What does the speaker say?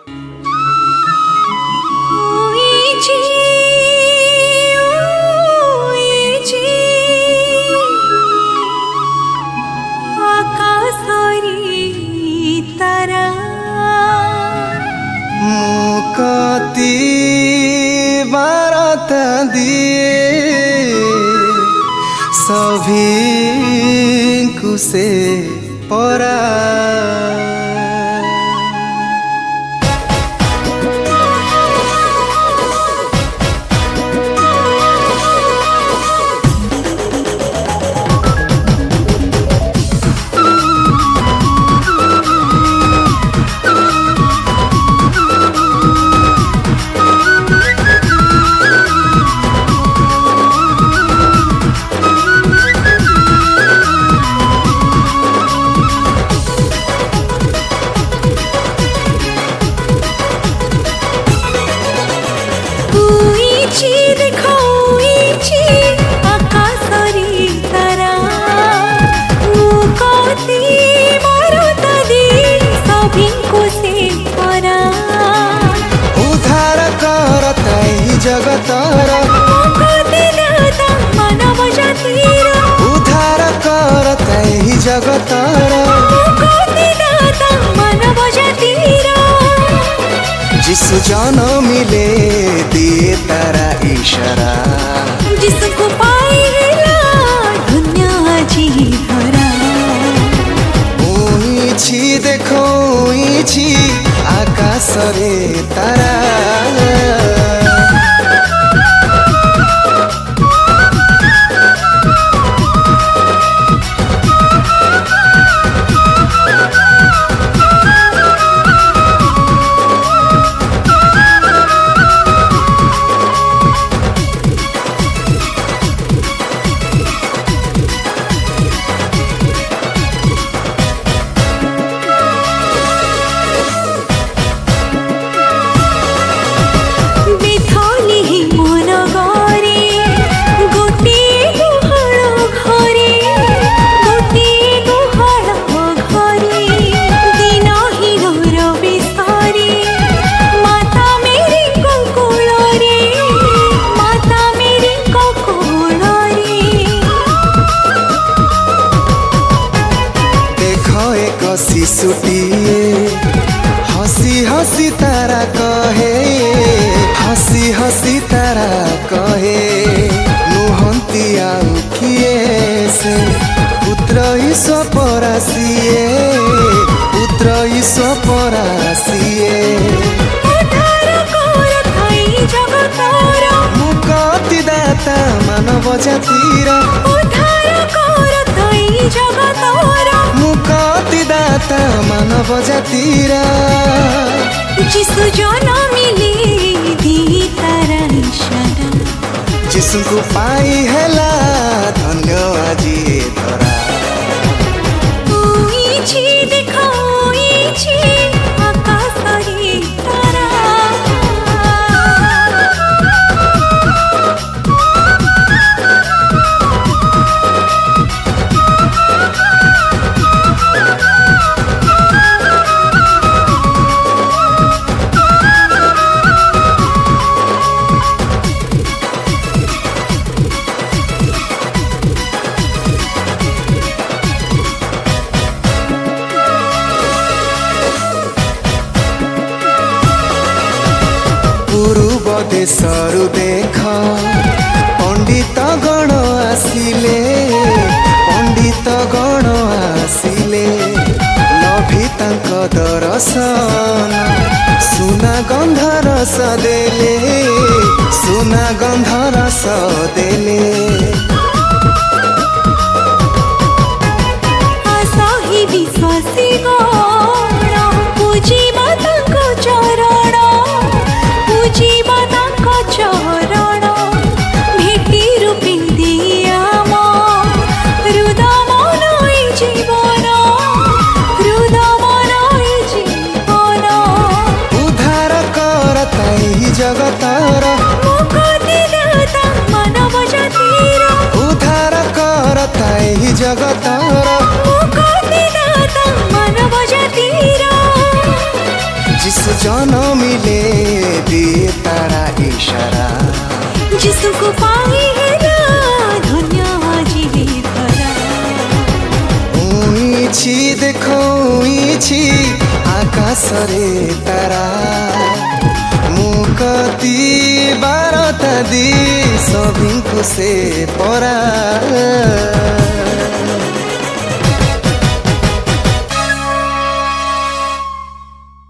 मुकती बारत दिए सभी कुसे परा जगतर मानव जातिर उद्धार करते ही जगतर मानव जातिर जिसु जन मिले दिए तारा इशारा जिसको पाइला दुनिया जी भरा उइछि देखो उइछि आकाश रे तारा शिशुटिए हसी हसी तारा कहे हसी हसी तारा कहे नुहंती आउ किए से पुत्र ईश्वर परासिए पुत्र ईश्वर परासिए मुक्ति दाता मानव जातिर मुक्ति दाता मानव जातिर जिसु जन मिले दी तारा इशारा जिसु को पाई हैला धन्य आजी तोरा उइछि देखो उइछि आकाश रे तारा पूर्व देशरु देख पंडित गण आसिले पंडित गण आसिले लभी तांक दर्शन सुना गंध रस देले सुना गंध रस देले आसाही विश्वासी गण पूजिबा तांक चरण पूजिबा तांक चरण भेटी रूपी दिया हृदय मनई जीवन उद्धार करता ही जगतर मुक्ति दाता मानव जातिर उद्धार करता ही जगतर मुक्ति दाता मानव जातिर जिस यीशु जन्मिले दिए तारा इशारा जिसुको पाई हेला धन्य आजी धरा उइछि देखो उइछि आकाशरे तारा मुकति बारता दी सभिंकु से परा